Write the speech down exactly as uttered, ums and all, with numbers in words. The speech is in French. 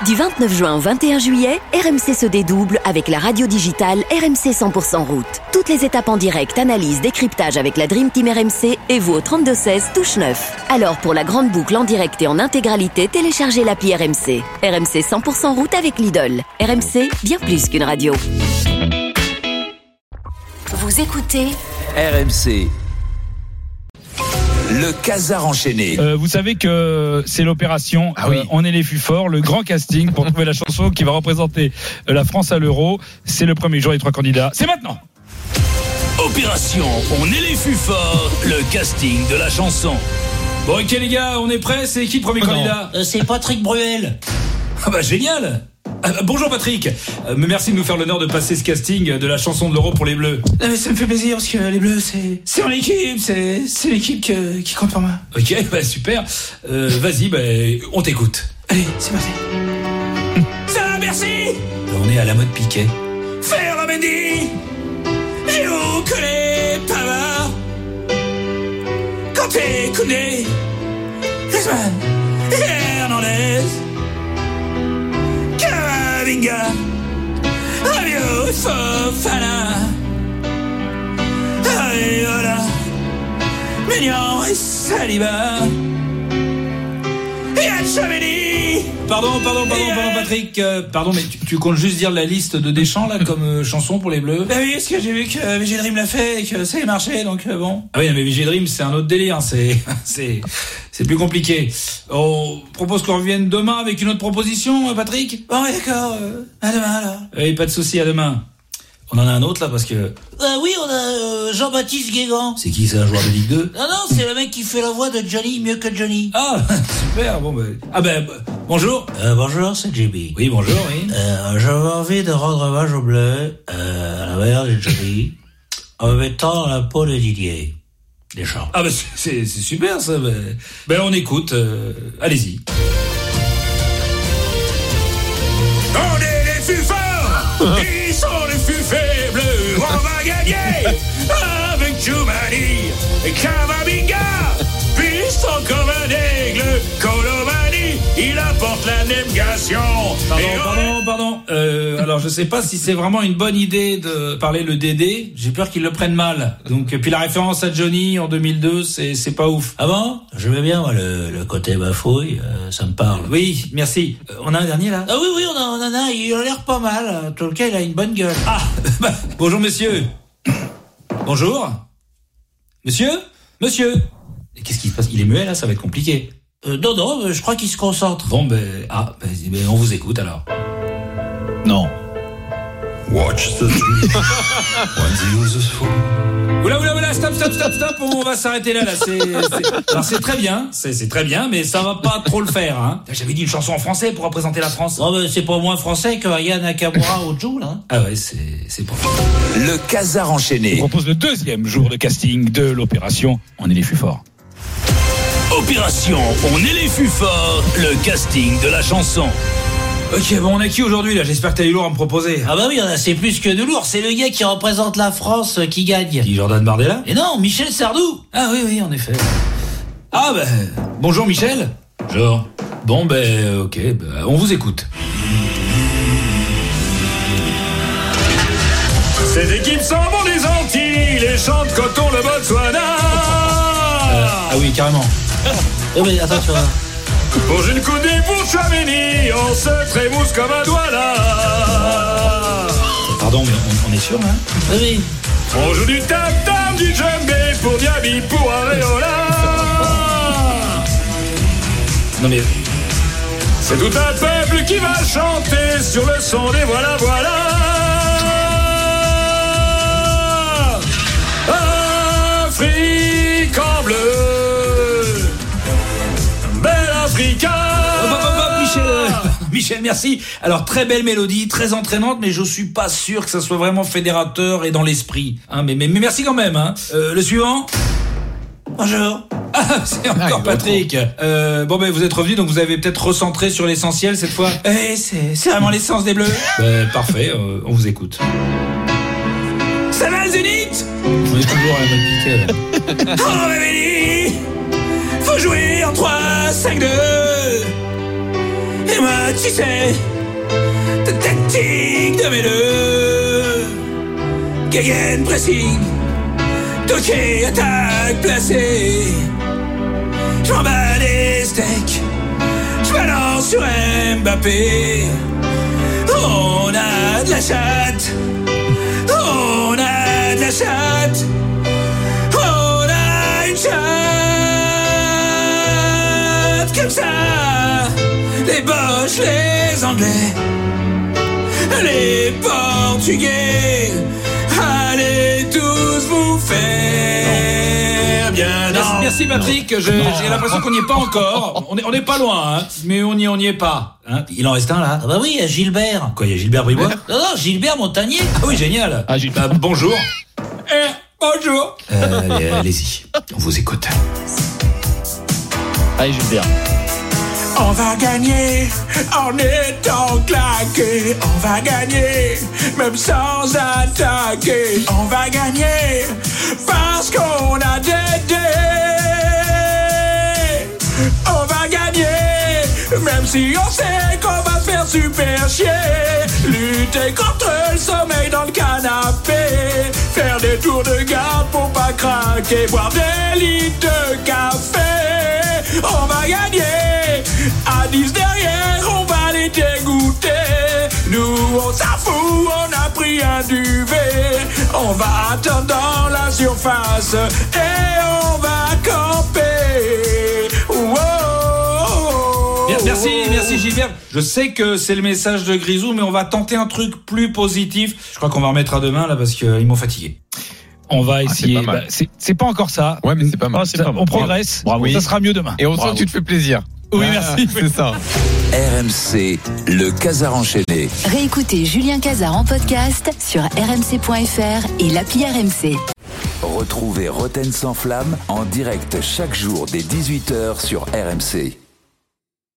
Du vingt-neuf juin au vingt et un juillet, R M C se dédouble avec la radio digitale R M C cent pour cent route. Toutes les étapes en direct, analyse, décryptage avec la Dream Team R M C et vous au trente-deux seize, touche neuf. Alors pour la grande boucle en direct et en intégralité, téléchargez l'appli R M C. R M C cent pour cent route avec Lidl. R M C, bien plus qu'une radio. Vous écoutez R M C. Le Casar enchaîné. Euh, vous savez que c'est l'opération ah oui. euh, On est les plus forts, le grand casting pour trouver la chanson qui va représenter euh, la France à l'Euro. C'est le premier jour des trois candidats. C'est maintenant. Opération On est les plus forts, le casting de la chanson. Bon ok les gars, on est prêts. C'est qui le premier non. candidat? euh, C'est Patrick Bruel. Ah bah génial. Ah, bonjour Patrick, euh, merci de nous faire l'honneur de passer ce casting de la chanson de l'Euro pour les Bleus. Ah, mais ça me fait plaisir parce que les Bleus c'est c'est en équipe, c'est c'est l'équipe que, qui compte pour moi. Ok, bah super. Euh, vas-y, bah on t'écoute. Allez, c'est parti. Ça va, merci. On est à la mode Piquet. Faire la Mendy, Géo, Collet, Pavard, Kanté, Koundé, Griezmann, Hernandez, Camavinga, Rabiot, Fofana, Areola, Maignan et Saliba, et Tchouaméni. Pardon, pardon, pardon, pardon Patrick. Euh, pardon, mais tu, tu comptes juste dire la liste de Deschamps là comme euh, chanson pour les Bleus? Bah oui, parce que j'ai vu que euh, V G Dream l'a fait et que ça a marché, donc euh, bon. Ah oui, mais V G Dream c'est un autre délire, hein, c'est c'est c'est plus compliqué. On propose qu'on revienne demain avec une autre proposition, Patrick? Bon, ouais, d'accord. Euh, à demain alors. Oui, pas de souci, à demain. On en a un autre là parce que. Euh, oui, on a euh, Jean-Baptiste Guégan. C'est qui, c'est un joueur de Ligue deux? Non, non, c'est le mec qui fait la voix de Johnny mieux que Johnny. Ah, super, bon ben. Ah ben, bonjour. Euh, bonjour, c'est J B. Oui, bonjour, oui. Euh, j'avais envie de rendre hommage au bleu, euh, à la manière de Johnny, en me mettant dans la peau de Didier Deschamps. Ah ben, c'est, c'est super ça. Ben, ben on écoute, euh, allez-y. On est les plus forts, ils sont les plus faibles, on va gagner avec Tchouaméni et Camavinga, puissant comme un aigle, Colomani, il apporte la négation. Pardon, pardon, pardon. Euh, alors je sais pas si c'est vraiment une bonne idée de parler le Dédé. J'ai peur qu'ils le prennent mal. Donc puis la référence à Johnny en deux mille deux, c'est c'est pas ouf. Ah bon? Je veux bien moi le, le côté bafouille, euh, ça me parle. Oui, merci. Euh, on a un dernier là? Ah oui oui, on, a, on en a, il a l'air pas mal. En tout cas, il a une bonne gueule. Ah, bah, bonjour monsieur. Bonjour. Monsieur? Monsieur. Qu'est-ce qui se passe? Il est muet là, ça va être compliqué. Euh, non non, je crois qu'il se concentre. Bon ben ah, ben, ben on vous écoute alors. Non. Watch the tree. When the uses fall. Oula oula oula, stop stop stop stop, on va s'arrêter là là. C'est, c'est... Alors c'est très bien, c'est, c'est très bien, mais ça va pas trop le faire. Hein. J'avais dit une chanson en français pour représenter la France. Oh, ben, c'est pas moins français que Aya Nakamura ou Joule. Hein. Ah ouais, c'est c'est pour. Le Casar enchaîné. On propose le deuxième jour de casting de l'opération On est les plus forts. Opération On est les plus forts, le casting de la chanson. Ok, bon, on a qui aujourd'hui là? J'espère que t'as du lourd à me proposer. Ah bah oui, c'est plus que de lourd. C'est le gars qui représente la France qui gagne. Qui, Jordan Bardella? Et non, Michel Sardou. Ah oui, oui, en effet. Ah ben, bonjour Michel. Bonjour. Bon ben, ok, ben, on vous écoute. Ces équipes s'en vont des Antilles, les chantent coton le Botswana. Euh, ah oui, carrément. Oh mais attends, tu vois. Pour une coudée pour Tchouaméni, on se trémousse comme un doigt là. Pardon, mais on, on est sûr là? Oui. On joue du tam-tam, du djembé pour Diaby, pour Areola. Non mais... C'est tout un peuple qui va chanter sur le son des voilà voilà. Afrique en bleu. Africa. Oh, hop, hop, hop, Michel, euh, Michel, merci. Alors très belle mélodie, très entraînante, mais je suis pas sûr que ça soit vraiment fédérateur et dans l'esprit. Hein, mais, mais, mais merci quand même. Hein. Euh, le suivant. Bonjour. Ah, c'est encore ah, Patrick. Euh, bon ben vous êtes revenu, donc vous avez peut-être recentré sur l'essentiel cette fois. Eh, c'est, c'est vraiment l'essence des Bleus. Ben, parfait, euh, on vous écoute. Ça va le Zénith? On est toujours à la bonne piquette. Oh Réveillé, faut jouer en trois cinq deux. Et moi, tu sais, ta tactique de mes deux, Gegen pressing, toqué, attaque placée. Je m'en bats les steaks, je balance sur Mbappé. On a de la chatte, on a de la chatte, on a une chatte comme ça. Les Boches, les Anglais, les Portugais, allez tous vous faire bien. Merci, merci Patrick, je, j'ai l'impression qu'on n'y est pas encore. On est, on est pas loin, hein, mais on n'y on n'y est pas. Hein, il en reste un là. Ah bah oui, il y a Gilbert. Quoi, il y a Gilbert Bribois? Non, non, Gilbert Montagnier. Ah oui, génial. Ah, Gilbert. Bah, bonjour. Eh, bonjour. Euh, allez, allez-y, on vous écoute. Allez, Gilbert. On va gagner en étant claqué. On va gagner même sans attaquer. On va gagner parce qu'on a Dédé. On va gagner même si on sait qu'on va se faire super chier. Lutter contre le sommeil dans le canapé. Faire des tours de garde pour pas craquer. Boire des litres de café. On va gagner. À dix derrière, on va les dégoûter. Nous, on s'en fout, on a pris un duvet. On va attendre dans la surface et on va camper. Wow. Merci, merci Gilbert. Je sais que c'est le message de Grisou, mais on va tenter un truc plus positif. Je crois qu'on va remettre à demain là parce qu'ils m'ont fatigué. On va essayer. Ah, c'est, pas bah, c'est, c'est pas encore ça. Ouais, mais c'est pas mal. Oh, c'est ça, pas on progresse. Bravo. Ça sera mieux demain. Et on Bravo. sent que tu te fais plaisir. Oui, ah, merci. C'est ça. R M C, le Casar enchaîné. Réécoutez Julien Cazard en podcast sur r m c point f r et l'appli R M C. Retrouvez Roten sans flamme en direct chaque jour dès dix-huit heures sur R M C.